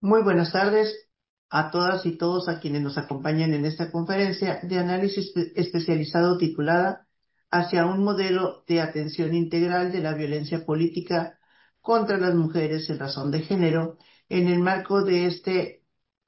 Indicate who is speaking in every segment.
Speaker 1: Muy buenas tardes a todas y todos a quienes nos acompañan en esta conferencia de análisis especializado titulada Hacia un modelo de atención integral de la violencia política contra las mujeres en razón de género en el marco de este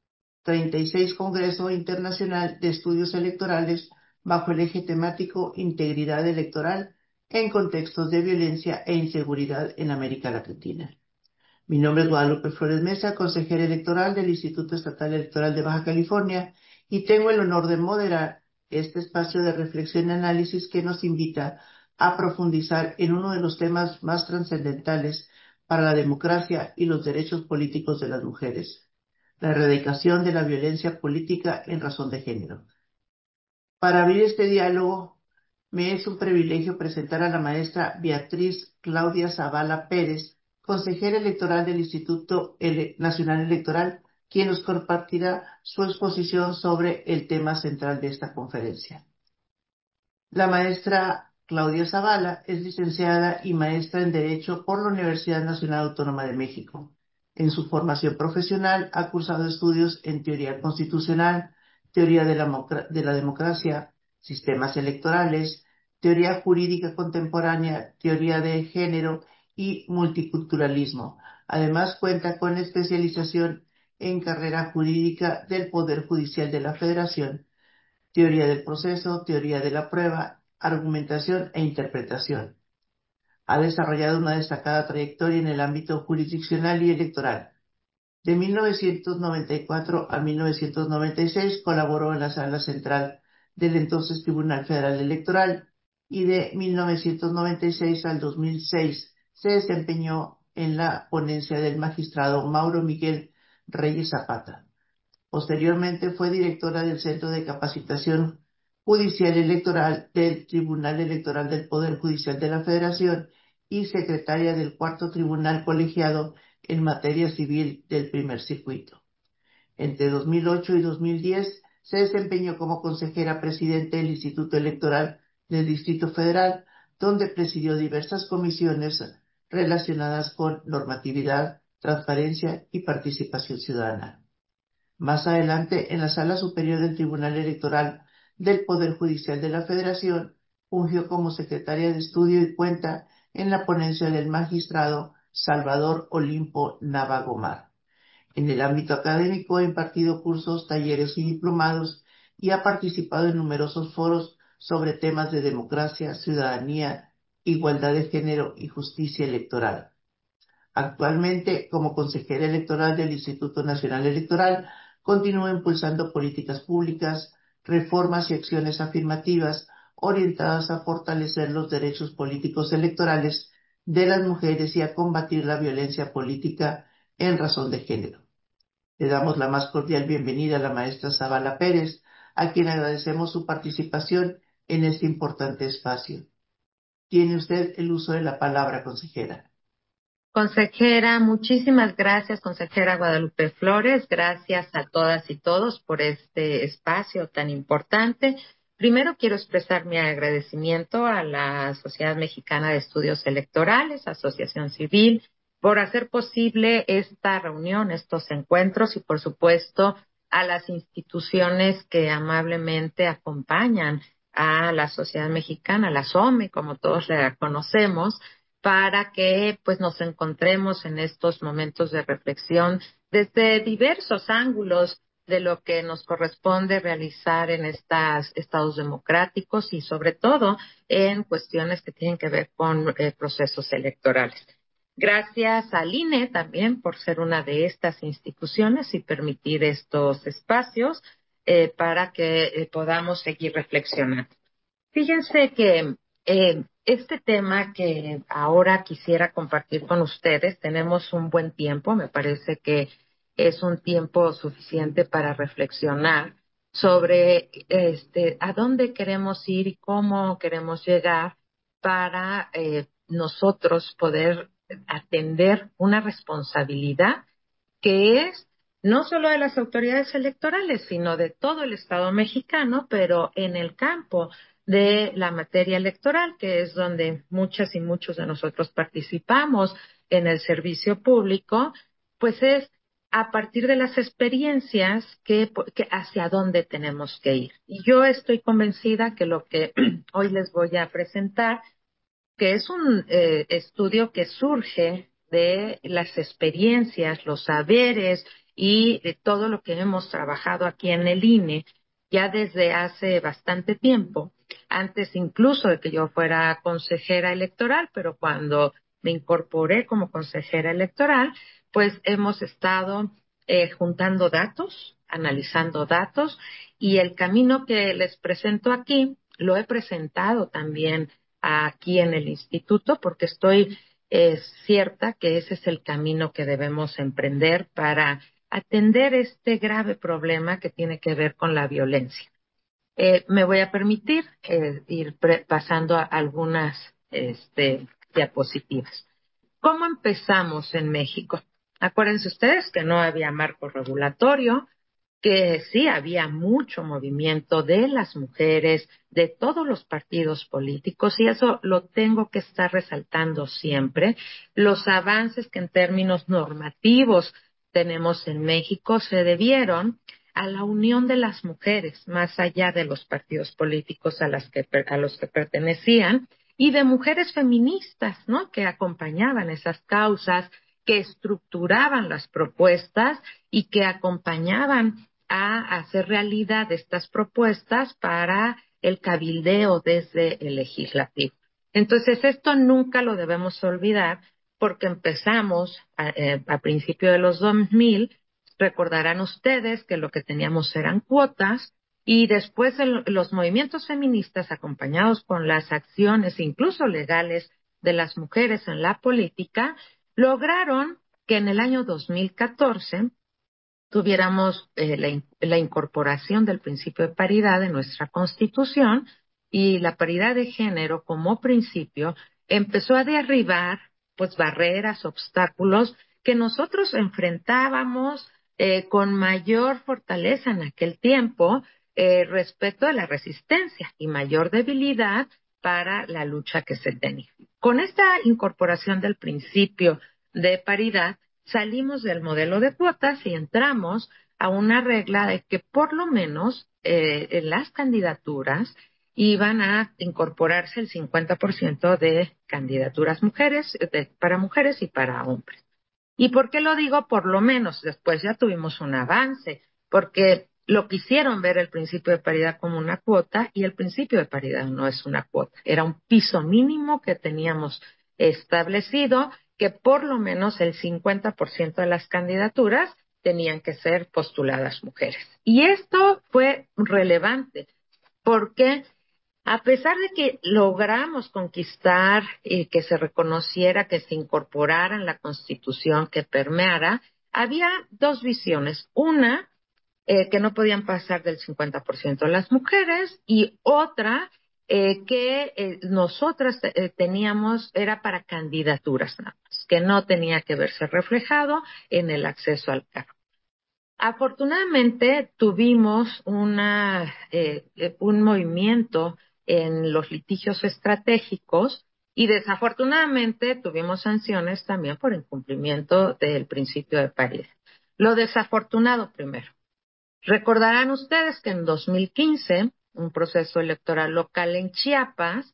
Speaker 1: 36 Congreso Internacional de Estudios Electorales bajo el eje temático Integridad Electoral en contextos de violencia e inseguridad en América Latina. Mi nombre es Guadalupe Flores Mesa, consejera electoral del Instituto Estatal Electoral de Baja California, y tengo el honor de moderar este espacio de reflexión y análisis que nos invita a profundizar en uno de los temas más trascendentales para la democracia y los derechos políticos de las mujeres: la erradicación de la violencia política en razón de género. Para abrir este diálogo, me es un privilegio presentar a la maestra Beatriz Claudia Zavala Pérez, consejera electoral del Instituto Nacional Electoral, quien nos compartirá su exposición sobre el tema central de esta conferencia. La maestra Claudia Zavala es licenciada y maestra en Derecho por la Universidad Nacional Autónoma de México. En su formación profesional ha cursado estudios en teoría constitucional, teoría de la democracia, sistemas electorales, teoría jurídica contemporánea, teoría de género y multiculturalismo. Además cuenta con especialización en carrera jurídica del Poder Judicial de la Federación, teoría del proceso, teoría de la prueba, argumentación e interpretación. Ha desarrollado una destacada trayectoria en el ámbito jurisdiccional y electoral. De 1994 a 1996 colaboró en la Sala Central del entonces Tribunal Federal Electoral, y de 1996 al 2006 se desempeñó en la ponencia del magistrado Mauro Miguel Reyes Zapata. Posteriormente fue directora del Centro de Capacitación Judicial Electoral del Tribunal Electoral del Poder Judicial de la Federación y secretaria del Cuarto Tribunal Colegiado en materia civil del Primer Circuito. Entre 2008 y 2010 se desempeñó como consejera presidente del Instituto Electoral del Distrito Federal, donde presidió diversas comisiones relacionadas con normatividad, transparencia y participación ciudadana. Más adelante, en la Sala Superior del Tribunal Electoral del Poder Judicial de la Federación, fungió como secretaria de estudio y cuenta en la ponencia del magistrado Salvador Olimpo Nava Gomar. En el ámbito académico ha impartido cursos, talleres y diplomados, y ha participado en numerosos foros sobre temas de democracia, ciudadanía, igualdad de género y justicia electoral. Actualmente, como consejera electoral del Instituto Nacional Electoral, continúa impulsando políticas públicas, reformas y acciones afirmativas orientadas a fortalecer los derechos políticos electorales de las mujeres y a combatir la violencia política en razón de género. Le damos la más cordial bienvenida a la maestra Zavala Pérez, a quien agradecemos su participación en este importante espacio. Tiene usted el uso de la palabra, consejera.
Speaker 2: Consejera, muchísimas gracias, consejera Guadalupe Flores. Gracias a todas y todos por este espacio tan importante. Primero quiero expresar mi agradecimiento a la Sociedad Mexicana de Estudios Electorales, Asociación Civil, por hacer posible esta reunión, estos encuentros, y por supuesto a las instituciones que amablemente acompañan a la sociedad mexicana, la SOME, como todos la conocemos, para que pues nos encontremos en estos momentos de reflexión desde diversos ángulos de lo que nos corresponde realizar en estos estados democráticos y sobre todo en cuestiones que tienen que ver con procesos electorales. Gracias al INE también por ser una de estas instituciones y permitir estos espacios para que podamos seguir reflexionando. Fíjense que este tema que ahora quisiera compartir con ustedes, tenemos un buen tiempo, me parece que es un tiempo suficiente para reflexionar sobre a dónde queremos ir y cómo queremos llegar para nosotros poder atender una responsabilidad que es no solo de las autoridades electorales, sino de todo el Estado mexicano, pero en el campo de la materia electoral, que es donde muchas y muchos de nosotros participamos en el servicio público, pues es a partir de las experiencias que hacia dónde tenemos que ir. Y yo estoy convencida que lo que hoy les voy a presentar, que es un estudio que surge de las experiencias, los saberes y de todo lo que hemos trabajado aquí en el INE ya desde hace bastante tiempo, antes incluso de que yo fuera consejera electoral, pero cuando me incorporé como consejera electoral, pues hemos estado juntando datos, analizando datos, y el camino que les presento aquí lo he presentado también aquí en el instituto porque estoy cierta que ese es el camino que debemos emprender para atender este grave problema que tiene que ver con la violencia. Me voy a permitir ir pasando a algunas diapositivas. ¿Cómo empezamos en México? Acuérdense ustedes que no había marco regulatorio, que sí había mucho movimiento de las mujeres, de todos los partidos políticos, y eso lo tengo que estar resaltando siempre. Los avances que en términos normativos tenemos en México se debieron a la unión de las mujeres, más allá de los partidos políticos a los que pertenecían, y de mujeres feministas, ¿no? Que acompañaban esas causas, que estructuraban las propuestas y que acompañaban a hacer realidad estas propuestas para el cabildeo desde el legislativo. Entonces, esto nunca lo debemos olvidar porque empezamos a principios de los 2000. Recordarán ustedes que lo que teníamos eran cuotas y después los movimientos feministas acompañados con las acciones incluso legales de las mujeres en la política lograron que en el año 2014 tuviéramos la incorporación del principio de paridad en nuestra Constitución, y la paridad de género como principio empezó a derribar pues barreras, obstáculos que nosotros enfrentábamos con mayor fortaleza en aquel tiempo respecto a la resistencia y mayor debilidad para la lucha que se tenía. Con esta incorporación del principio de paridad, salimos del modelo de cuotas y entramos a una regla de que por lo menos en las candidaturas iban a incorporarse el 50% de candidaturas para mujeres y para hombres. ¿Y por qué lo digo por lo menos? Después ya tuvimos un avance, porque lo quisieron ver el principio de paridad como una cuota y el principio de paridad no es una cuota. Era un piso mínimo que teníamos establecido que por lo menos el 50% de las candidaturas tenían que ser postuladas mujeres. Y esto fue relevante porque a pesar de que logramos conquistar y que se reconociera, que se incorporara en la Constitución, que permeara, había dos visiones. Una, que no podían pasar del 50% de las mujeres, y otra, que nosotras teníamos, era para candidaturas nada más, que no tenía que verse reflejado en el acceso al cargo. Afortunadamente tuvimos un movimiento en los litigios estratégicos y desafortunadamente tuvimos sanciones también por incumplimiento del principio de paridad. Lo desafortunado primero. Recordarán ustedes que en 2015, un proceso electoral local en Chiapas,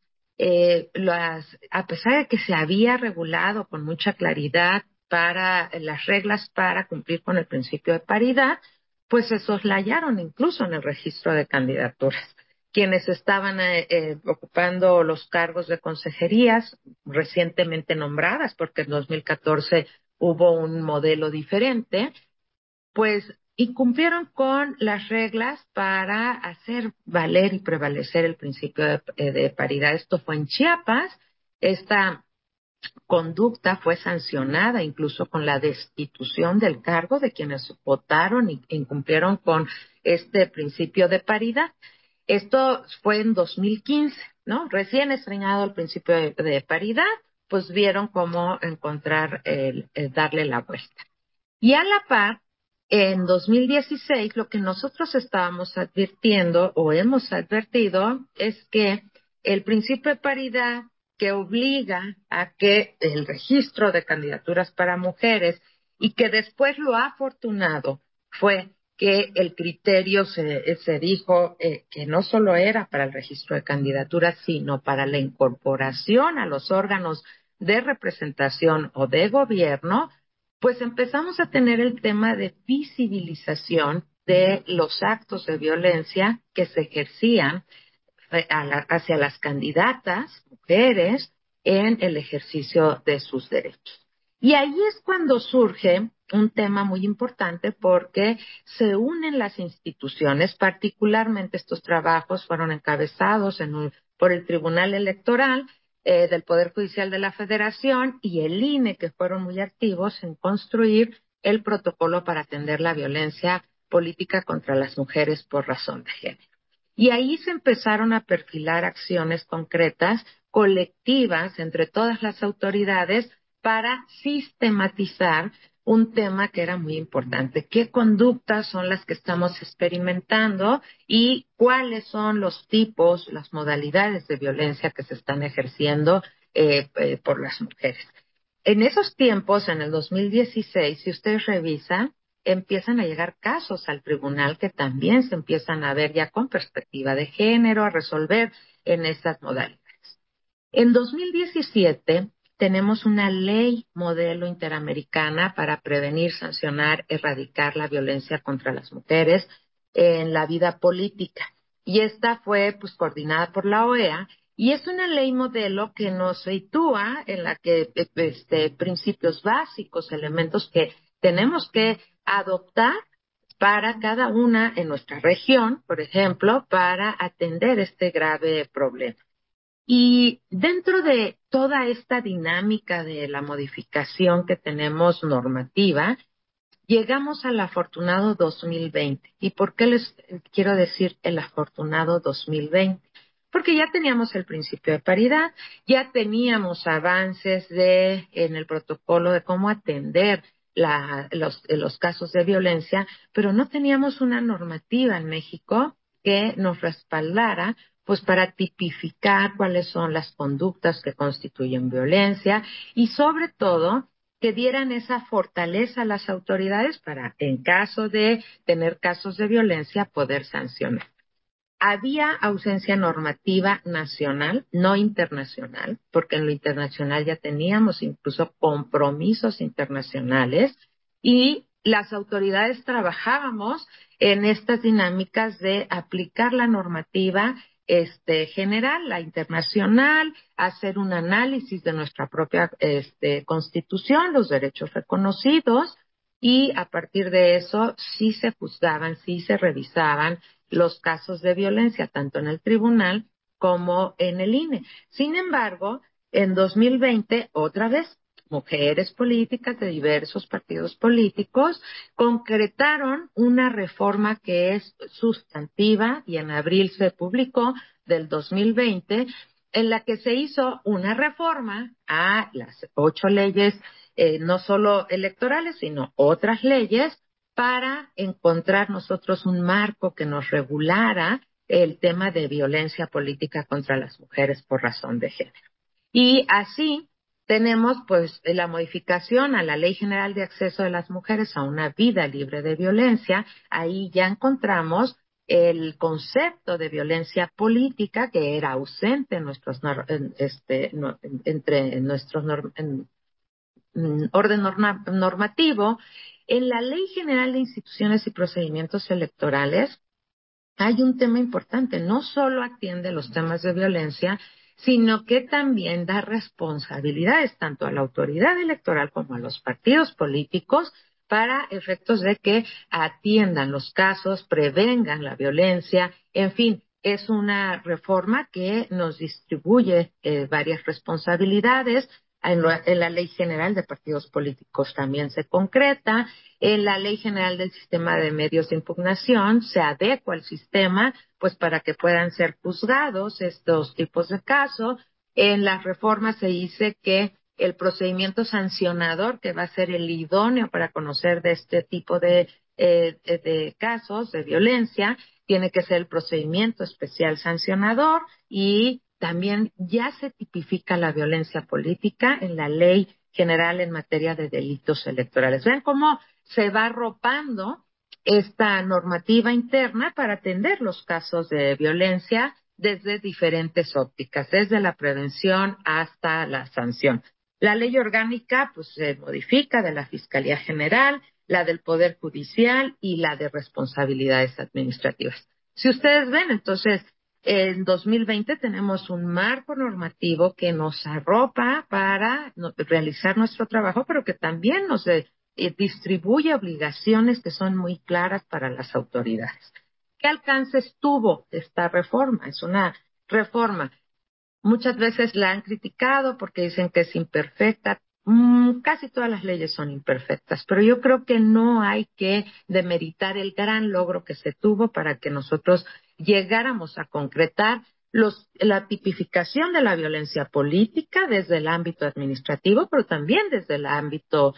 Speaker 2: a pesar de que se había regulado con mucha claridad para las reglas para cumplir con el principio de paridad, pues se soslayaron incluso en el registro de candidaturas. Quienes estaban ocupando los cargos de consejerías recientemente nombradas, porque en 2014 hubo un modelo diferente, pues incumplieron con las reglas para hacer valer y prevalecer el principio de paridad. Esto fue en Chiapas. Esta conducta fue sancionada incluso con la destitución del cargo de quienes votaron y incumplieron con este principio de paridad. Esto fue en 2015, ¿no? Recién estrenado el principio de paridad, pues vieron cómo darle la vuelta. Y a la par, en 2016, lo que nosotros estábamos advirtiendo o hemos advertido es que el principio de paridad, que obliga a que el registro de candidaturas para mujeres y que después lo afortunado fue que el criterio se dijo que no solo era para el registro de candidaturas, sino para la incorporación a los órganos de representación o de gobierno, pues empezamos a tener el tema de visibilización de los actos de violencia que se ejercían hacia las candidatas, mujeres, en el ejercicio de sus derechos. Y ahí es cuando surge un tema muy importante porque se unen las instituciones, particularmente estos trabajos fueron encabezados por el Tribunal Electoral del Poder Judicial de la Federación y el INE, que fueron muy activos en construir el protocolo para atender la violencia política contra las mujeres por razón de género. Y ahí se empezaron a perfilar acciones concretas, colectivas, entre todas las autoridades, para sistematizar un tema que era muy importante. ¿Qué conductas son las que estamos experimentando y cuáles son los tipos, las modalidades de violencia que se están ejerciendo por las mujeres? En esos tiempos, en el 2016, si ustedes revisan, empiezan a llegar casos al tribunal que también se empiezan a ver ya con perspectiva de género, a resolver en estas modalidades. En 2017 tenemos una ley modelo interamericana para prevenir, sancionar, erradicar la violencia contra las mujeres en la vida política. Y esta fue pues coordinada por la OEA y es una ley modelo que nos sitúa en la que principios básicos, elementos que tenemos que adoptar para cada una en nuestra región, por ejemplo, para atender este grave problema. Y dentro de toda esta dinámica de la modificación que tenemos normativa, llegamos al afortunado 2020. ¿Y por qué les quiero decir el afortunado 2020? Porque ya teníamos el principio de paridad, ya teníamos avances en el protocolo de cómo atender los casos de violencia, pero no teníamos una normativa en México que nos respaldara pues para tipificar cuáles son las conductas que constituyen violencia y sobre todo que dieran esa fortaleza a las autoridades para, en caso de tener casos de violencia, poder sancionar. Había ausencia normativa nacional, no internacional, porque en lo internacional ya teníamos incluso compromisos internacionales y las autoridades trabajábamos en estas dinámicas de aplicar la normativa general, la internacional, hacer un análisis de nuestra propia Constitución, los derechos reconocidos y a partir de eso sí se juzgaban, sí se revisaban los casos de violencia, tanto en el tribunal como en el INE. Sin embargo, en 2020, otra vez, mujeres políticas de diversos partidos políticos concretaron una reforma que es sustantiva y en abril se publicó del 2020, en la que se hizo una reforma a las 8 leyes, no solo electorales, sino otras leyes, para encontrar nosotros un marco que nos regulara el tema de violencia política contra las mujeres por razón de género. Y así tenemos pues la modificación a la Ley General de Acceso de las Mujeres a una vida libre de violencia. Ahí ya encontramos el concepto de violencia política que era ausente en nuestros orden normativo. En la Ley General de Instituciones y Procedimientos Electorales hay un tema importante, no solo atiende los temas de violencia, sino que también da responsabilidades tanto a la autoridad electoral como a los partidos políticos para efectos de que atiendan los casos, prevengan la violencia, en fin, es una reforma que nos distribuye varias responsabilidades. En la Ley General de Partidos Políticos también se concreta. En la Ley General del Sistema de Medios de Impugnación se adecua el sistema pues para que puedan ser juzgados estos tipos de casos. En las reformas se dice que el procedimiento sancionador, que va a ser el idóneo para conocer de este tipo de casos de violencia, tiene que ser el procedimiento especial sancionador y también ya se tipifica la violencia política en la ley General en materia de delitos electorales. Vean cómo se va arropando esta normativa interna para atender los casos de violencia desde diferentes ópticas, desde la prevención hasta la sanción. La ley orgánica pues se modifica de la Fiscalía General, la del Poder Judicial y la de responsabilidades administrativas. Si ustedes ven, entonces, en 2020 tenemos un marco normativo que nos arropa para realizar nuestro trabajo, pero que también nos distribuye obligaciones que son muy claras para las autoridades. ¿Qué alcances tuvo esta reforma? Es una reforma. Muchas veces la han criticado porque dicen que es imperfecta. Casi todas las leyes son imperfectas, pero yo creo que no hay que demeritar el gran logro que se tuvo para que nosotros llegáramos a concretar la tipificación de la violencia política desde el ámbito administrativo, pero también desde el ámbito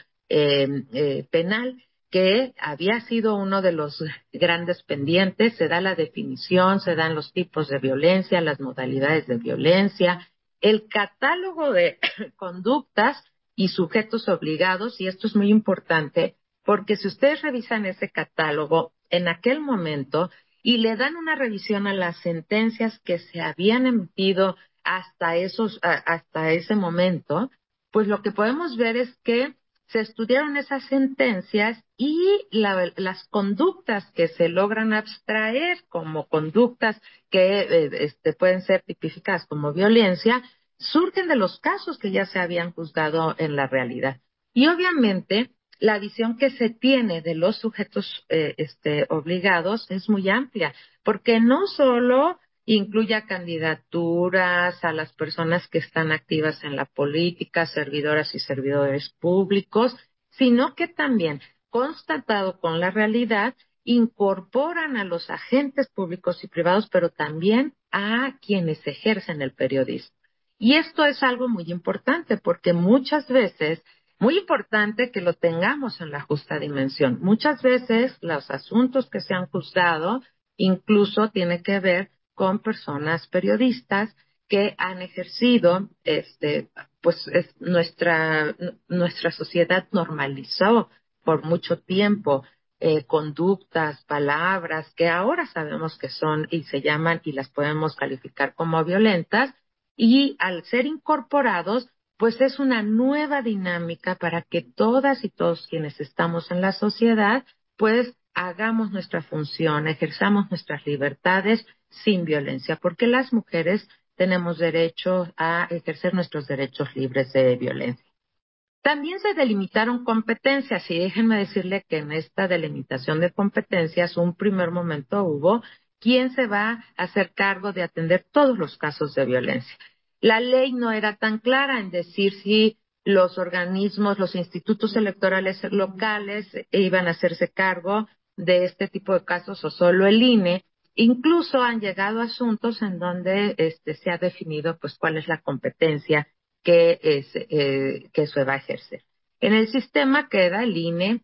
Speaker 2: penal, que había sido uno de los grandes pendientes. Se da la definición, se dan los tipos de violencia, las modalidades de violencia, el catálogo de conductas y sujetos obligados, y esto es muy importante porque si ustedes revisan ese catálogo en aquel momento y le dan una revisión a las sentencias que se habían emitido hasta ese momento, pues lo que podemos ver es que se estudiaron esas sentencias y las conductas que se logran abstraer como conductas que pueden ser tipificadas como violencia, surgen de los casos que ya se habían juzgado en la realidad. Y obviamente la visión que se tiene de los sujetos obligados es muy amplia, porque no solo incluye a candidaturas, a las personas que están activas en la política, servidoras y servidores públicos, sino que también, constatado con la realidad, incorporan a los agentes públicos y privados, pero también a quienes ejercen el periodismo. Y esto es algo muy importante porque muchas veces, muy importante que lo tengamos en la justa dimensión. Muchas veces los asuntos que se han juzgado incluso tienen que ver con personas periodistas que han ejercido, nuestra sociedad normalizó por mucho tiempo conductas, palabras que ahora sabemos que son y se llaman y las podemos calificar como violentas, y al ser incorporados, pues es una nueva dinámica para que todas y todos quienes estamos en la sociedad, pues hagamos nuestra función, ejerzamos nuestras libertades sin violencia, porque las mujeres tenemos derecho a ejercer nuestros derechos libres de violencia. También se delimitaron competencias y déjenme decirle que en esta delimitación de competencias, un primer momento hubo quién se va a hacer cargo de atender todos los casos de violencia. La ley no era tan clara en decir si los organismos, los institutos electorales locales iban a hacerse cargo de este tipo de casos o solo el INE. Incluso han llegado asuntos en donde se ha definido pues cuál es la competencia que se va a ejercer. En el sistema queda el INE,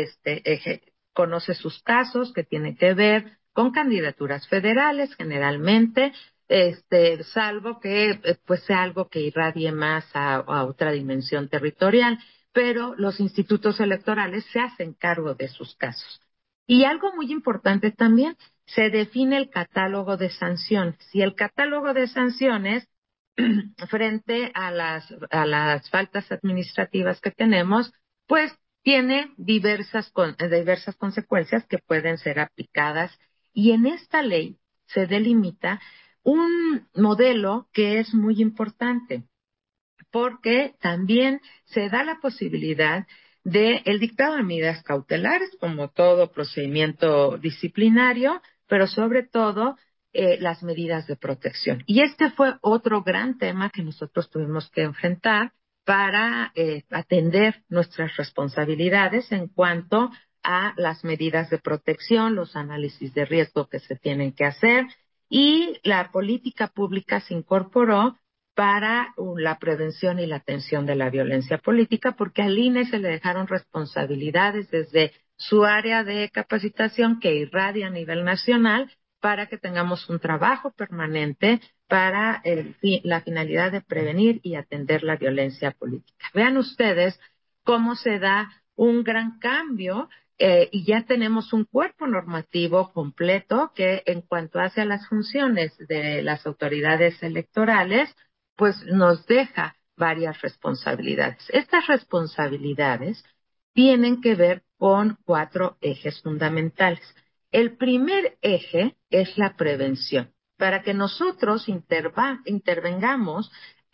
Speaker 2: conoce sus casos que tienen que ver con candidaturas federales generalmente, salvo que pues sea algo que irradie más a otra dimensión territorial, pero los institutos electorales se hacen cargo de sus casos. Y algo muy importante también, se define el catálogo de sanciones. Si el catálogo de sanciones frente a las faltas administrativas que tenemos, pues tiene diversas consecuencias que pueden ser aplicadas. Y en esta ley se delimita un modelo que es muy importante, porque también se da la posibilidad de el dictado de medidas cautelares, como todo procedimiento disciplinario, pero sobre todo las medidas de protección. Y este fue otro gran tema que nosotros tuvimos que enfrentar para atender nuestras responsabilidades en cuanto a las medidas de protección, los análisis de riesgo que se tienen que hacer, y la política pública se incorporó para la prevención y la atención de la violencia política, porque al INE se le dejaron responsabilidades desde su área de capacitación que irradia a nivel nacional, para que tengamos un trabajo permanente para la finalidad de prevenir y atender la violencia política. Vean ustedes cómo se da un gran cambio y ya tenemos un cuerpo normativo completo que en cuanto hace las funciones de las autoridades electorales, pues nos deja varias responsabilidades. Estas responsabilidades tienen que ver con 4 ejes fundamentales. El primer eje es la prevención, para que nosotros intervengamos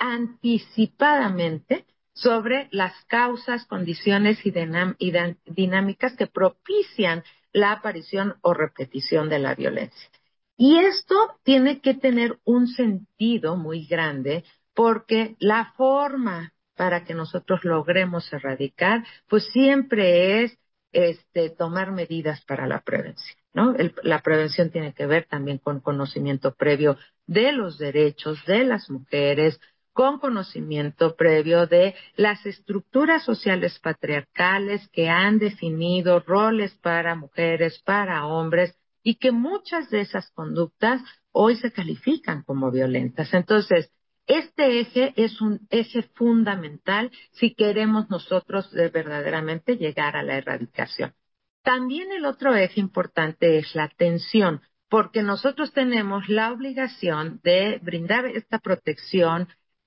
Speaker 2: anticipadamente sobre las causas, condiciones y dinámicas que propician la aparición o repetición de la violencia. Y esto tiene que tener un sentido muy grande porque la forma para que nosotros logremos erradicar, pues siempre es tomar medidas para la prevención, ¿no? La prevención tiene que ver también con conocimiento previo de los derechos de las mujeres, con conocimiento previo de las estructuras sociales patriarcales que han definido roles para mujeres, para hombres, y que muchas de esas conductas hoy se califican como violentas. Entonces, este eje es un eje fundamental si queremos nosotros verdaderamente llegar a la erradicación. También el otro eje importante es la atención, porque nosotros tenemos la obligación de brindar esta protección,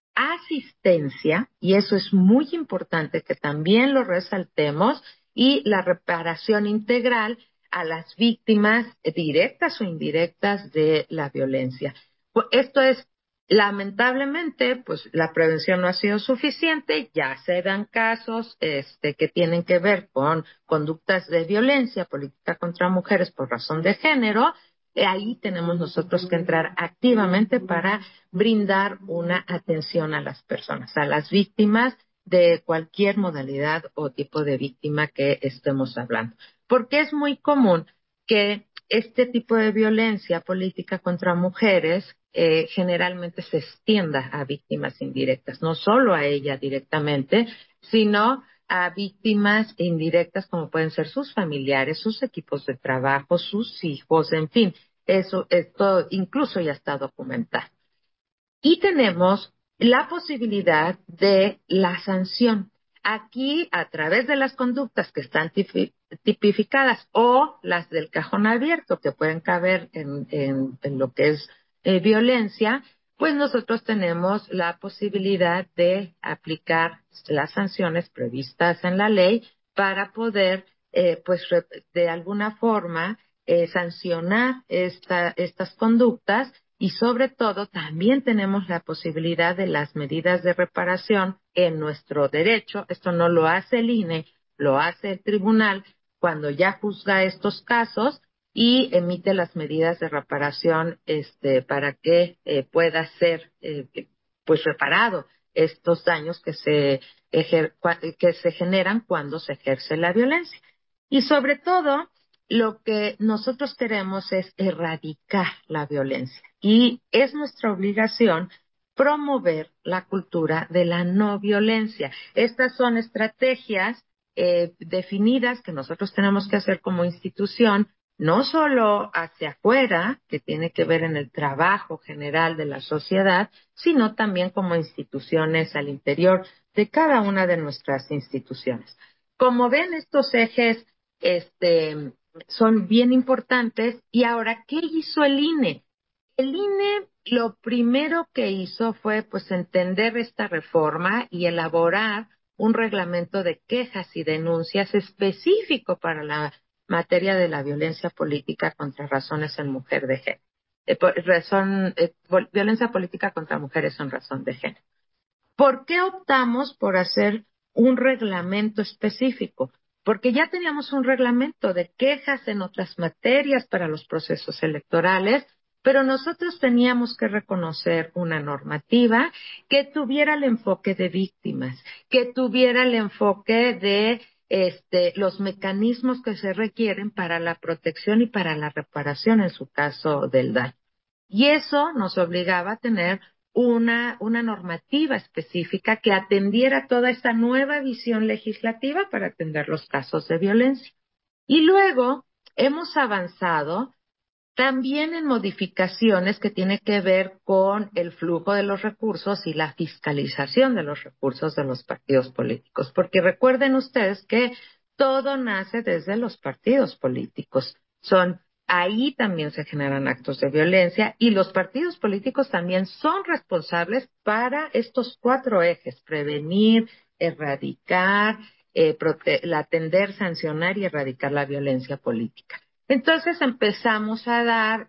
Speaker 2: asistencia, y eso es muy importante que también lo resaltemos, y la reparación integral a las víctimas directas o indirectas de la violencia. Esto es, lamentablemente, pues la prevención no ha sido suficiente, ya se dan casos que tienen que ver con conductas de violencia política contra mujeres por razón de género. Ahí tenemos nosotros que entrar activamente para brindar una atención a las personas, a las víctimas de cualquier modalidad o tipo de víctima que estemos hablando. Porque es muy común que este tipo de violencia política contra mujeres generalmente se extienda a víctimas indirectas, no solo a ella directamente, sino a víctimas indirectas como pueden ser sus familiares, sus equipos de trabajo, sus hijos, en fin, esto incluso ya está documentado. Y tenemos la posibilidad de la sanción. Aquí, a través de las conductas que están tipificadas o las del cajón abierto que pueden caber en lo que es violencia, pues nosotros tenemos la posibilidad de aplicar las sanciones previstas en la ley para poder, de alguna forma, sancionar estas conductas. Y sobre todo, también tenemos la posibilidad de las medidas de reparación en nuestro derecho. Esto no lo hace el INE, lo hace el tribunal cuando ya juzga estos casos y emite las medidas de reparación para que pueda ser pues reparado estos daños que se generan cuando se ejerce la violencia. Y sobre todo, lo que nosotros queremos es erradicar la violencia y es nuestra obligación promover la cultura de la no violencia. Estas son estrategias definidas que nosotros tenemos que hacer como institución, no solo hacia afuera, que tiene que ver en el trabajo general de la sociedad, sino también como instituciones al interior de cada una de nuestras instituciones. Como ven, estos ejes son bien importantes. Y ahora, ¿qué hizo el INE? El INE lo primero que hizo fue pues entender esta reforma y elaborar un reglamento de quejas y denuncias específico para la materia de la violencia política contra razones en mujer de género. Violencia política contra mujeres en razón de género. ¿Por qué optamos por hacer un reglamento específico? Porque ya teníamos un reglamento de quejas en otras materias para los procesos electorales, pero nosotros teníamos que reconocer una normativa que tuviera el enfoque de víctimas, que tuviera el enfoque de los mecanismos que se requieren para la protección y para la reparación en su caso del daño. Y eso nos obligaba a tener una normativa específica que atendiera toda esta nueva visión legislativa para atender los casos de violencia. Y luego hemos avanzado También en modificaciones que tienen que ver con el flujo de los recursos y la fiscalización de los recursos de los partidos políticos, porque recuerden ustedes que todo nace desde los partidos políticos. Ahí también se generan actos de violencia y los partidos políticos también son responsables para estos 4 ejes: prevenir, erradicar, atender, sancionar y erradicar la violencia política. Entonces empezamos a dar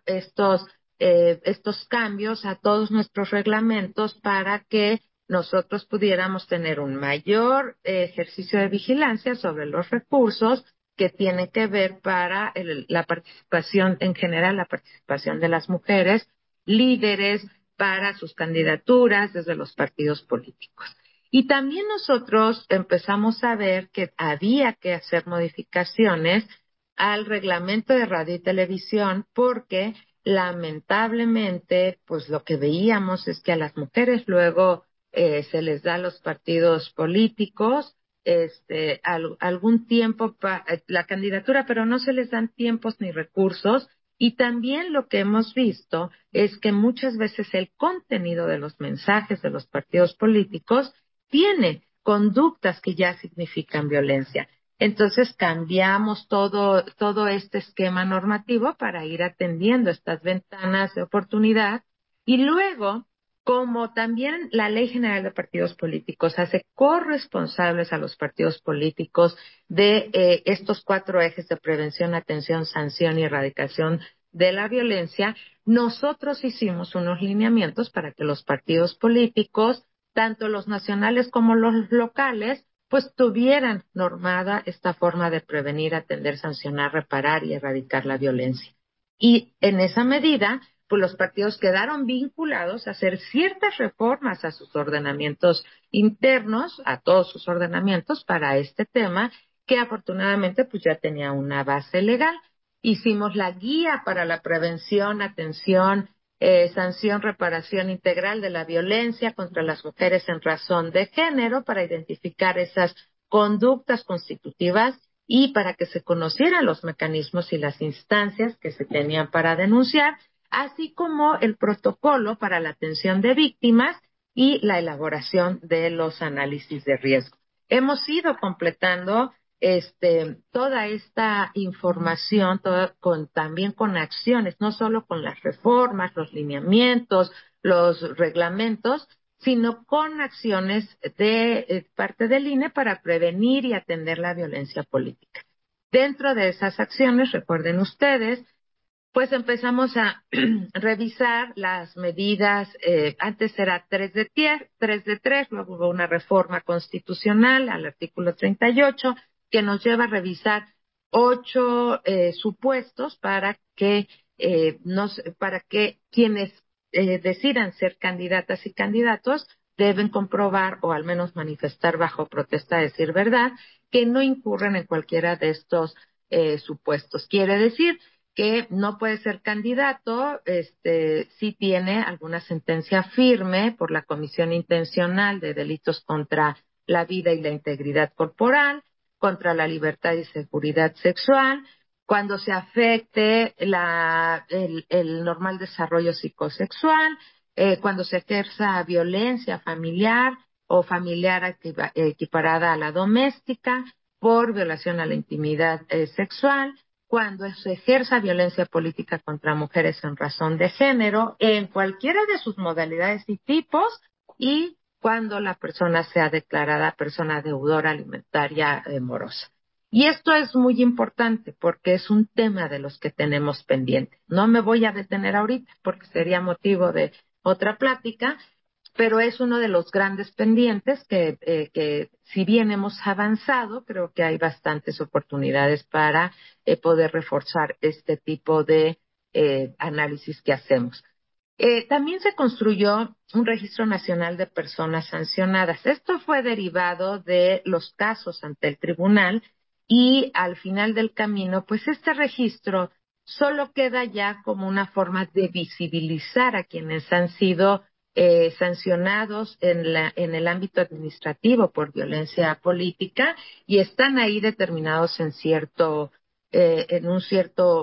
Speaker 2: estos cambios a todos nuestros reglamentos para que nosotros pudiéramos tener un mayor ejercicio de vigilancia sobre los recursos que tienen que ver para la participación en general, la participación de las mujeres líderes para sus candidaturas desde los partidos políticos. Y también nosotros empezamos a ver que había que hacer modificaciones al reglamento de radio y televisión, porque lamentablemente pues lo que veíamos es que a las mujeres luego se les da a los partidos políticos algún tiempo para la candidatura, pero no se les dan tiempos ni recursos. Y también lo que hemos visto es que muchas veces el contenido de los mensajes de los partidos políticos tiene conductas que ya significan violencia. Entonces cambiamos todo este esquema normativo para ir atendiendo estas ventanas de oportunidad. Y luego, como también la Ley General de Partidos Políticos hace corresponsables a los partidos políticos de estos 4 ejes de prevención, atención, sanción y erradicación de la violencia, nosotros hicimos unos lineamientos para que los partidos políticos, tanto los nacionales como los locales, pues tuvieran normada esta forma de prevenir, atender, sancionar, reparar y erradicar la violencia. Y en esa medida, pues los partidos quedaron vinculados a hacer ciertas reformas a sus ordenamientos internos, a todos sus ordenamientos para este tema, que afortunadamente pues ya tenía una base legal. Hicimos la guía para la prevención, atención, sanción, reparación integral de la violencia contra las mujeres en razón de género, para identificar esas conductas constitutivas y para que se conocieran los mecanismos y las instancias que se tenían para denunciar, así como el protocolo para la atención de víctimas y la elaboración de los análisis de riesgo. Hemos ido completando toda esta información también con acciones, no solo con las reformas, los lineamientos, los reglamentos, sino con acciones de parte del INE para prevenir y atender la violencia política. Dentro de esas acciones, recuerden ustedes, pues empezamos a revisar las medidas. Antes era 3 de 3, luego hubo una reforma constitucional al artículo 38 que nos lleva a revisar 8 supuestos para que quienes decidan ser candidatas y candidatos deben comprobar o al menos manifestar bajo protesta de decir verdad que no incurren en cualquiera de estos supuestos. Quiere decir que no puede ser candidato si tiene alguna sentencia firme por la comisión intencional de delitos contra la vida y la integridad corporal, contra la libertad y seguridad sexual, cuando se afecte el normal desarrollo psicosexual, cuando se ejerza violencia familiar o familiar equiparada a la doméstica, por violación a la intimidad sexual, cuando se ejerza violencia política contra mujeres en razón de género, en cualquiera de sus modalidades y tipos, y cuando la persona sea declarada persona deudora alimentaria morosa. Y esto es muy importante porque es un tema de los que tenemos pendiente. No me voy a detener ahorita porque sería motivo de otra plática, pero es uno de los grandes pendientes que si bien hemos avanzado, creo que hay bastantes oportunidades para poder reforzar este tipo de análisis que hacemos. También se construyó un registro nacional de personas sancionadas. Esto fue derivado de los casos ante el tribunal y al final del camino, pues este registro solo queda ya como una forma de visibilizar a quienes han sido sancionados en el ámbito administrativo por violencia política y están ahí determinados en un cierto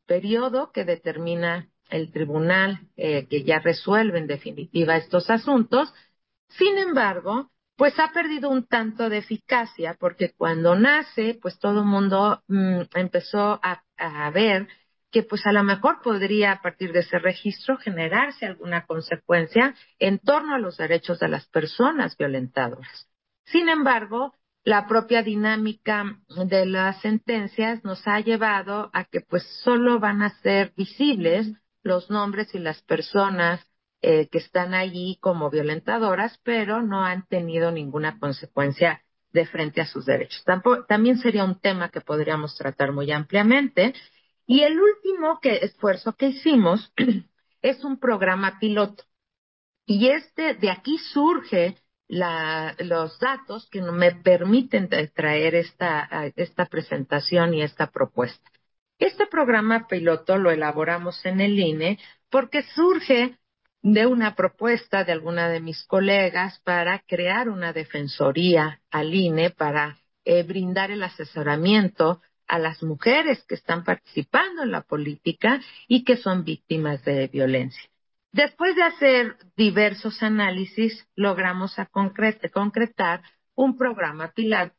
Speaker 2: periodo que determina el tribunal, que ya resuelve en definitiva estos asuntos. Sin embargo, pues ha perdido un tanto de eficacia, porque cuando nace, pues todo el mundo empezó a ver que pues a lo mejor podría a partir de ese registro generarse alguna consecuencia en torno a los derechos de las personas violentadoras. Sin embargo, la propia dinámica de las sentencias nos ha llevado a que pues solo van a ser visibles los nombres y las personas que están allí como violentadoras, pero no han tenido ninguna consecuencia de frente a sus derechos. También sería un tema que podríamos tratar muy ampliamente. Y el último esfuerzo que hicimos es un programa piloto. Y de aquí surge los datos que me permiten traer esta presentación y esta propuesta. Este programa piloto lo elaboramos en el INE porque surge de una propuesta de alguna de mis colegas para crear una defensoría al INE para brindar el asesoramiento a las mujeres que están participando en la política y que son víctimas de violencia. Después de hacer diversos análisis, logramos concretar un programa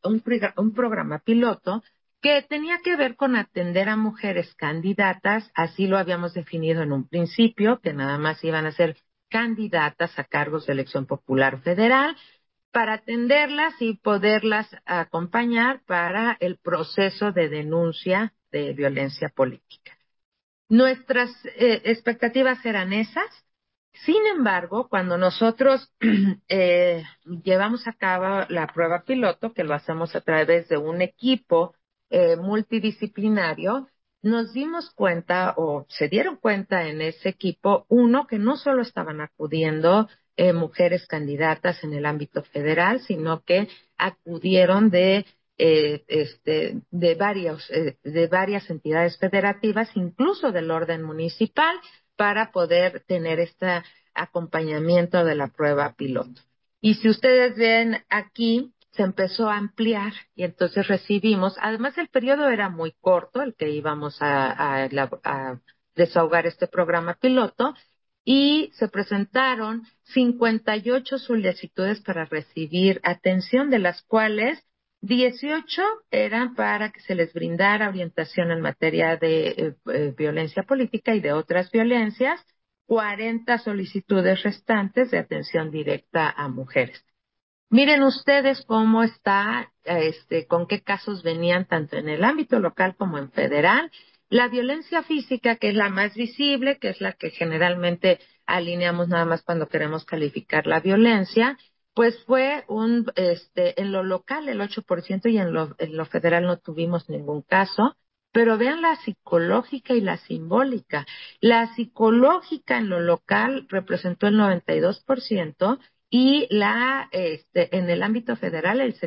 Speaker 2: piloto que tenía que ver con atender a mujeres candidatas, así lo habíamos definido en un principio, que nada más iban a ser candidatas a cargos de elección popular federal, para atenderlas y poderlas acompañar para el proceso de denuncia de violencia política. Nuestras expectativas eran esas. Sin embargo, cuando nosotros llevamos a cabo la prueba piloto, que lo hacemos a través de un equipo multidisciplinario, nos dimos cuenta o se dieron cuenta en ese equipo, uno, que no solo estaban acudiendo mujeres candidatas en el ámbito federal, sino que acudieron de varias entidades federativas, incluso del orden municipal, para poder tener este acompañamiento de la prueba piloto. Y si ustedes ven aquí, se empezó a ampliar y entonces recibimos, además el periodo era muy corto, el que íbamos a desahogar este programa piloto, y se presentaron 58 solicitudes para recibir atención, de las cuales 18 eran para que se les brindara orientación en materia de violencia política y de otras violencias, 40 solicitudes restantes de atención directa a mujeres. Miren ustedes cómo está, con qué casos venían tanto en el ámbito local como en federal. La violencia física, que es la más visible, que es la que generalmente alineamos nada más cuando queremos calificar la violencia, pues fue en lo local el 8% y en lo federal no tuvimos ningún caso. Pero vean la psicológica y la simbólica. La psicológica en lo local representó el 92% y en el ámbito federal el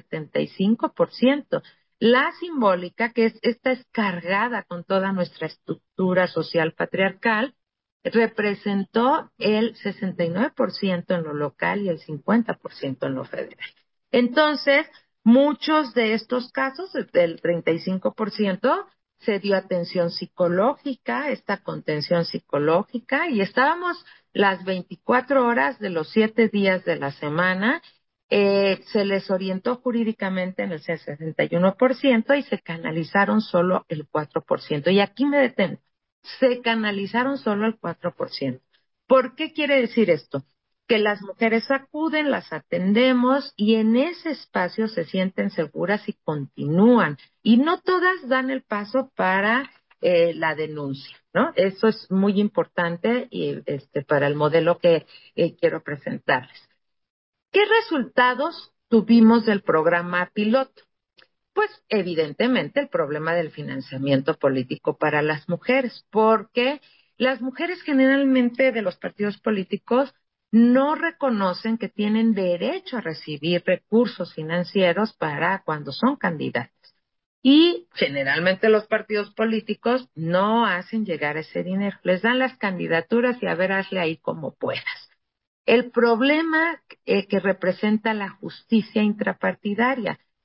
Speaker 2: 75%. La simbólica, esta es cargada con toda nuestra estructura social patriarcal, representó el 69% en lo local y el 50% en lo federal. Entonces, muchos de estos casos, del 35%, se dio atención psicológica, esta contención psicológica, y estábamos las 24 horas de los 7 días de la semana. Se les orientó jurídicamente en el 61% y se canalizaron solo el 4%. Y aquí me detengo. Se canalizaron solo el 4%. ¿Por qué quiere decir esto? Que las mujeres acuden, las atendemos y en ese espacio se sienten seguras y continúan. Y no todas dan el paso para la denuncia, ¿no? Eso es muy importante y para el modelo que quiero presentarles. ¿Qué resultados tuvimos del programa piloto? Pues evidentemente el problema del financiamiento político para las mujeres, porque las mujeres generalmente de los partidos políticos no reconocen que tienen derecho a recibir recursos financieros para cuando son candidatas. Y generalmente los partidos políticos no hacen llegar ese dinero, les dan las candidaturas y a ver, hazle ahí como puedas. El problema que representa la justicia intrapartidaria.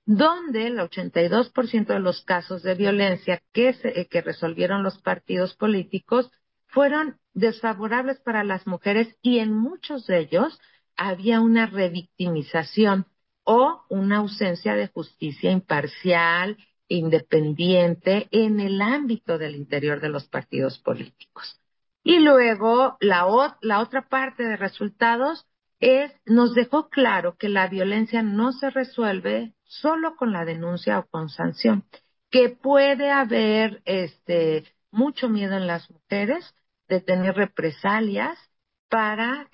Speaker 2: donde el 82% de los casos de violencia que resolvieron los partidos políticos fueron desfavorables para las mujeres y en muchos de ellos había una revictimización o una ausencia de justicia imparcial, independiente en el ámbito del interior de los partidos políticos. Y luego la otra parte de resultados nos dejó claro que la violencia no se resuelve solo con la denuncia o con sanción, que puede haber mucho miedo en las mujeres de tener represalias para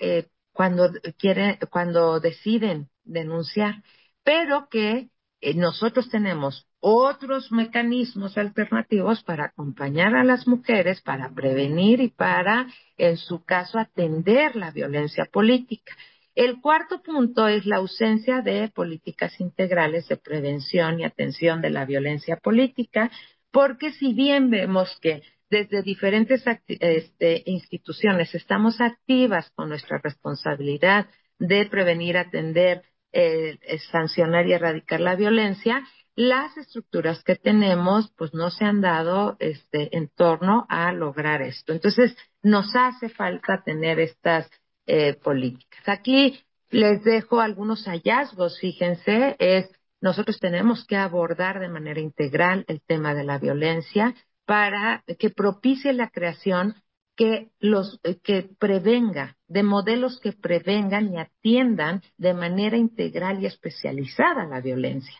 Speaker 2: cuando deciden denunciar, pero que nosotros tenemos otros mecanismos alternativos para acompañar a las mujeres, para prevenir y para, en su caso, atender la violencia política. El cuarto punto es la ausencia de políticas integrales de prevención y atención de la violencia política, porque si bien vemos que desde diferentes instituciones estamos activas con nuestra responsabilidad de prevenir, atender, sancionar y erradicar la violencia, las estructuras que tenemos pues no se han dado en torno a lograr esto. Entonces nos hace falta tener estas políticas. Aquí les dejo algunos hallazgos, fíjense, nosotros tenemos que abordar de manera integral el tema de la violencia para que propicie la creación que prevenga, de modelos que prevengan y atiendan de manera integral y especializada la violencia.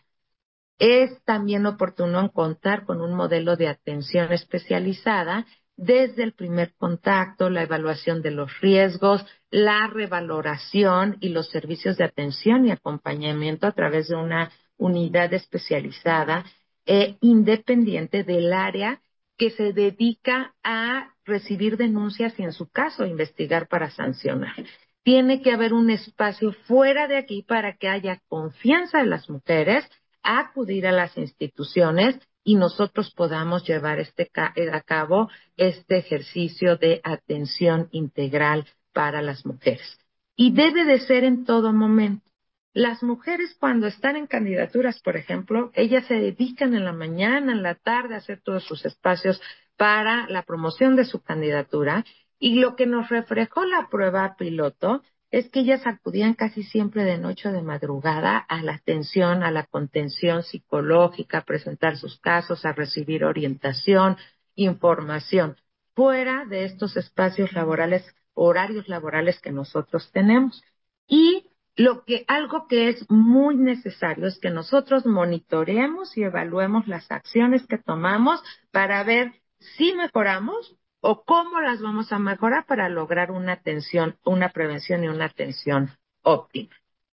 Speaker 2: Es también oportuno contar con un modelo de atención especializada desde el primer contacto, la evaluación de los riesgos, la revaloración y los servicios de atención y acompañamiento a través de una unidad especializada independiente del área que se dedica a recibir denuncias y, en su caso, investigar para sancionar. Tiene que haber un espacio fuera de aquí para que haya confianza en las mujeres a acudir a las instituciones y nosotros podamos llevar a cabo este ejercicio de atención integral para las mujeres. Y debe de ser en todo momento. Las mujeres cuando están en candidaturas, por ejemplo, ellas se dedican en la mañana, en la tarde a hacer todos sus espacios para la promoción de su candidatura y lo que nos reflejó la prueba piloto es que ellas acudían casi siempre de noche o de madrugada a la atención, a la contención psicológica, a presentar sus casos, a recibir orientación, información, fuera de estos espacios laborales, horarios laborales que nosotros tenemos. Y algo que es muy necesario es que nosotros monitoreemos y evaluemos las acciones que tomamos para ver si mejoramos o cómo las vamos a mejorar para lograr una atención, una prevención y una atención óptima.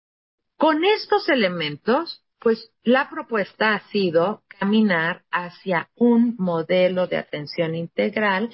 Speaker 2: Con estos elementos, pues la propuesta ha sido caminar hacia un modelo de atención integral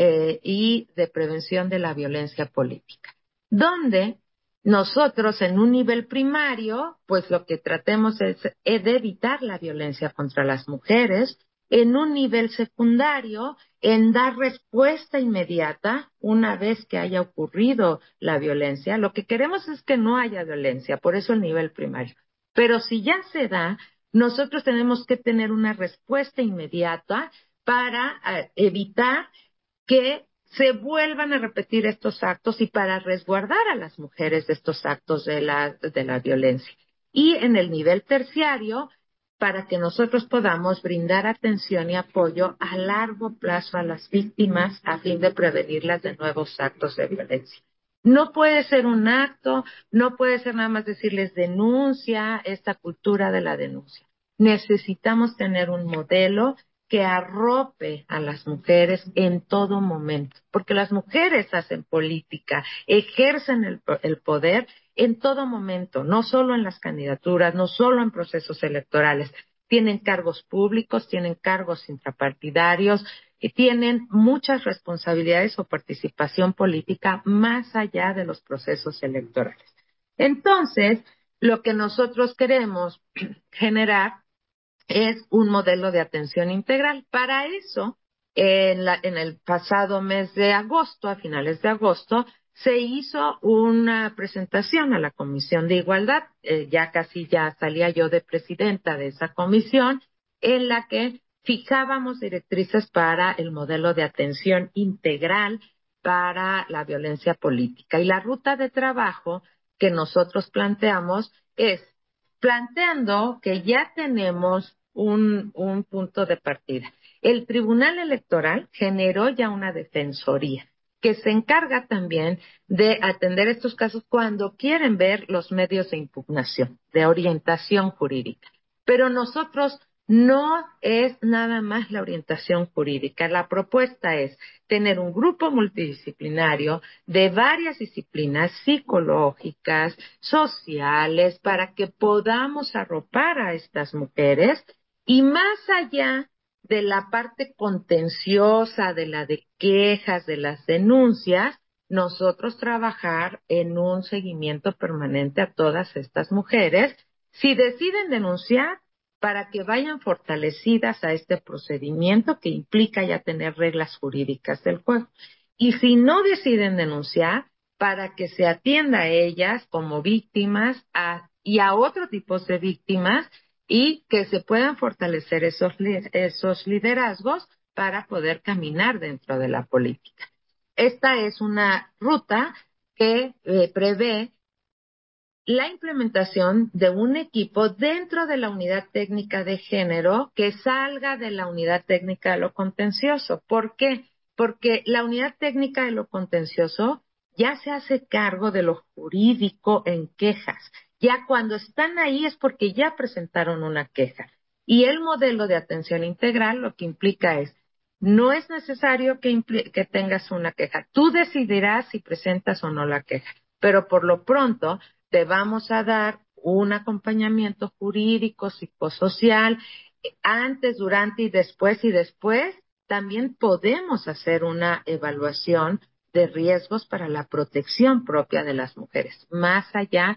Speaker 2: y de prevención de la violencia política, donde nosotros en un nivel primario, pues lo que tratemos es de evitar la violencia contra las mujeres, en un nivel secundario, en dar respuesta inmediata una vez que haya ocurrido la violencia. Lo que queremos es que no haya violencia, por eso el nivel primario. Pero si ya se da, nosotros tenemos que tener una respuesta inmediata para evitar que se vuelvan a repetir estos actos y para resguardar a las mujeres de estos actos de la violencia. Y en el nivel terciario, para que nosotros podamos brindar atención y apoyo a largo plazo a las víctimas a fin de prevenirlas de nuevos actos de violencia. No puede ser un acto, no puede ser nada más decirles denuncia, esta cultura de la denuncia. Necesitamos tener un modelo que arrope a las mujeres en todo momento, porque las mujeres hacen política, ejercen el poder en todo momento, no solo en las candidaturas, no solo en procesos electorales. Tienen cargos públicos, tienen cargos intrapartidarios y tienen muchas responsabilidades o participación política más allá de los procesos electorales. Entonces, lo que nosotros queremos generar es un modelo de atención integral. Para eso, en el pasado mes de agosto, a finales de agosto, se hizo una presentación a la Comisión de Igualdad, ya salía yo de presidenta de esa comisión, en la que fijábamos directrices para el modelo de atención integral para la violencia política. Y la ruta de trabajo que nosotros planteamos es planteando que ya tenemos un punto de partida. El Tribunal Electoral generó ya una defensoría que se encarga también de atender estos casos cuando quieren ver los medios de impugnación, de orientación jurídica. Pero nosotros no es nada más la orientación jurídica. La propuesta es tener un grupo multidisciplinario de varias disciplinas psicológicas, sociales, para que podamos arropar a estas mujeres y más allá de la parte contenciosa, de la de quejas, de las denuncias, nosotros trabajar en un seguimiento permanente a todas estas mujeres. Si deciden denunciar, para que vayan fortalecidas a este procedimiento que implica ya tener reglas jurídicas del juego. Y si no deciden denunciar, para que se atienda a ellas como víctimas y a otros tipos de víctimas y que se puedan fortalecer esos liderazgos para poder caminar dentro de la política. Esta es una ruta que prevé la implementación de un equipo dentro de la unidad técnica de género que salga de la unidad técnica de lo contencioso. ¿Por qué? Porque la unidad técnica de lo contencioso ya se hace cargo de lo jurídico en quejas. Ya cuando están ahí es porque ya presentaron una queja. Y el modelo de atención integral lo que implica es, no es necesario que tengas una queja. Tú decidirás si presentas o no la queja. Pero por lo pronto, te vamos a dar un acompañamiento jurídico, psicosocial, antes, durante y después también podemos hacer una evaluación de riesgos para la protección propia de las mujeres, más allá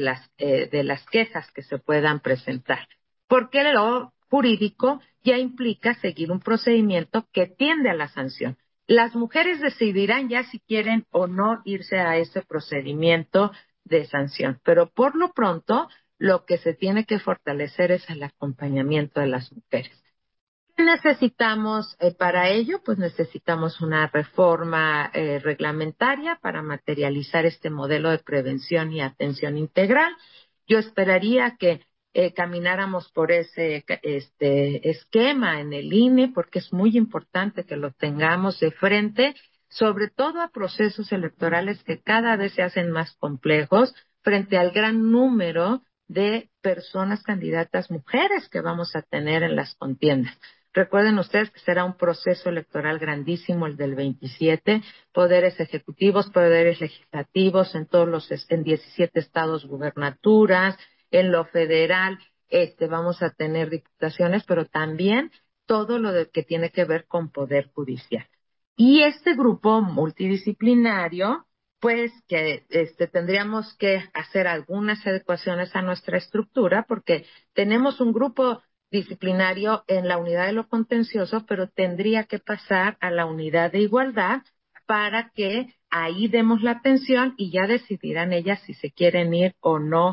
Speaker 2: de las quejas que se puedan presentar. Porque lo jurídico ya implica seguir un procedimiento que tiende a la sanción. Las mujeres decidirán ya si quieren o no irse a ese procedimiento de sanción. Pero por lo pronto, lo que se tiene que fortalecer es el acompañamiento de las mujeres. ¿Qué necesitamos para ello? Pues necesitamos una reforma reglamentaria para materializar este modelo de prevención y atención integral. Yo esperaría que camináramos por ese esquema en el INE, porque es muy importante que lo tengamos de frente, sobre todo a procesos electorales que cada vez se hacen más complejos frente al gran número de personas candidatas mujeres que vamos a tener en las contiendas. Recuerden ustedes que será un proceso electoral grandísimo el del 27, poderes ejecutivos, poderes legislativos en 17 estados, gubernaturas, en lo federal, vamos a tener diputaciones, pero también todo que tiene que ver con poder judicial. Y este grupo multidisciplinario, pues que tendríamos que hacer algunas adecuaciones a nuestra estructura, porque tenemos un grupo disciplinario en la unidad de lo contencioso, pero tendría que pasar a la unidad de igualdad para que ahí demos la atención y ya decidirán ellas si se quieren ir o no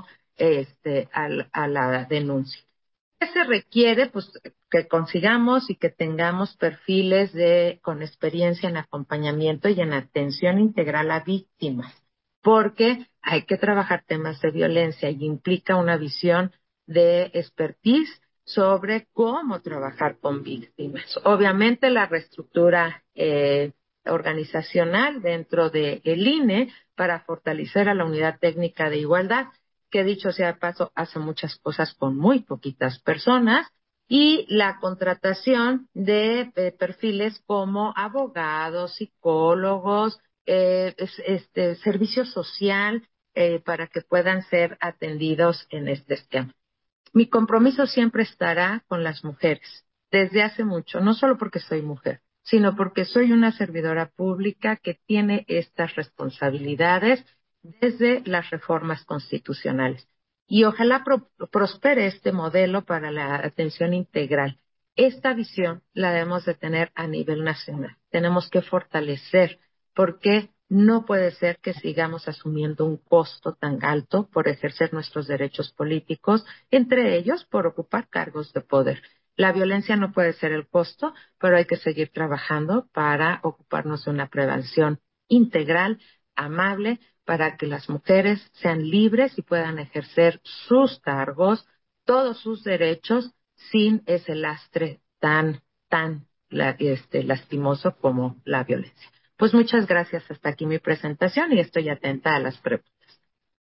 Speaker 2: a la denuncia. ¿Qué se requiere? Pues que consigamos y que tengamos perfiles con experiencia en acompañamiento y en atención integral a víctimas, porque hay que trabajar temas de violencia y implica una visión de expertise sobre cómo trabajar con víctimas. Obviamente la reestructura organizacional dentro del INE para fortalecer a la unidad técnica de igualdad, que dicho sea de paso, hace muchas cosas con muy poquitas personas, y la contratación de perfiles como abogados, psicólogos, servicio social, para que puedan ser atendidos en este esquema. Mi compromiso siempre estará con las mujeres, desde hace mucho, no solo porque soy mujer, sino porque soy una servidora pública que tiene estas responsabilidades desde las reformas constitucionales. Y ojalá prospere este modelo para la atención integral. Esta visión la debemos de tener a nivel nacional. Tenemos que fortalecer. ¿Por qué? No puede ser que sigamos asumiendo un costo tan alto por ejercer nuestros derechos políticos, entre ellos por ocupar cargos de poder. La violencia no puede ser el costo, pero hay que seguir trabajando para ocuparnos de una prevención integral, amable, para que las mujeres sean libres y puedan ejercer sus cargos, todos sus derechos, sin ese lastre tan lastimoso como la violencia. Pues muchas gracias. Hasta aquí mi presentación y estoy atenta a las preguntas.